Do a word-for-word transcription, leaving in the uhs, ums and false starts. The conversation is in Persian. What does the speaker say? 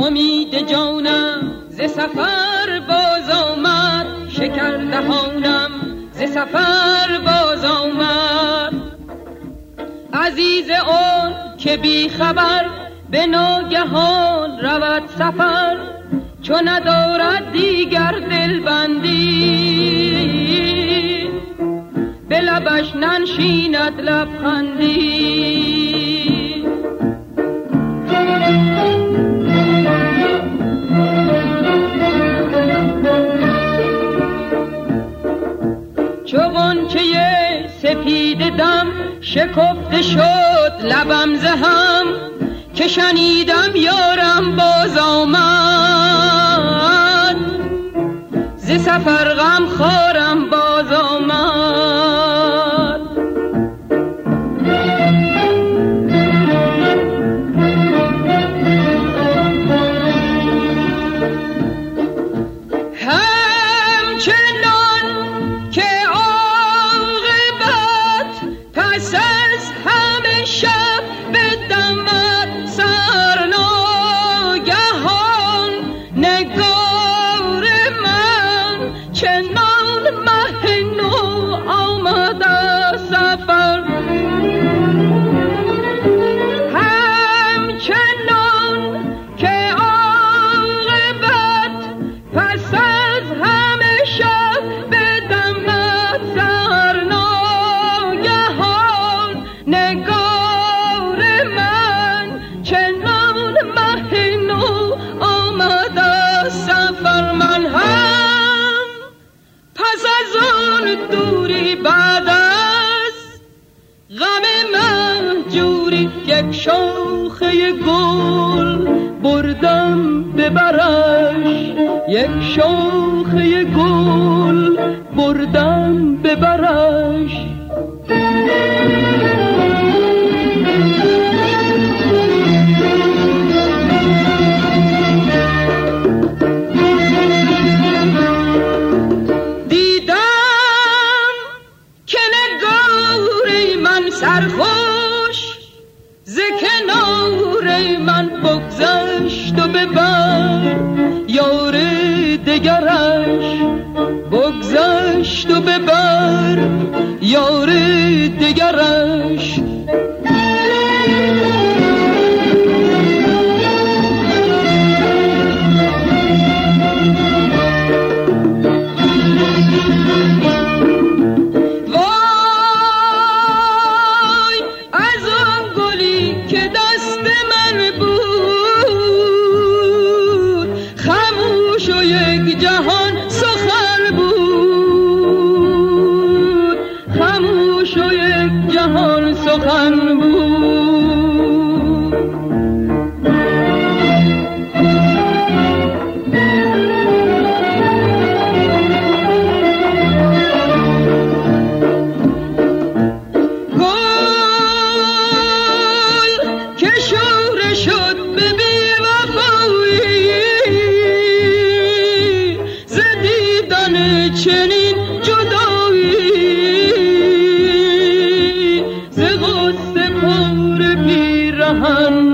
امید جانم ز سفر باز آمد، شکر دهانم ز سفر باز آمد. عزیز اون که بی خبر به ناگهان رود سفر، چون ندارد دیگر دلبندی، به لبش ننشیند لبخندی. چو غنچه سپید دم شکفته شد لبم ز هم، که شنیدم یارم باز آمد، ز سفر غم خارم باز آمد. همچنان که عاقبت پس از همه شب بدمد سرناگهان، نگار من چنان مه نو آمد از سفر. همچنان که عاقبت پس از همه شب بدمد سرناگهان، نگار من چنان مه نو آمد از سفر. من هم پس از اون دوری بعد از غم مهجوری، یک شاخه گل بردم به برش، یک شاخه گل بردم به برش. دیدم که نگار من سرخوش ز کنار من بگذشت و ببر یار دگرش، بگذشت و ببر یار دگرش. جهان سخن بود، خاموش و یک جهان سخن بود. گل که شوره شد به چنین جدایی، ز غصه پر پیرهن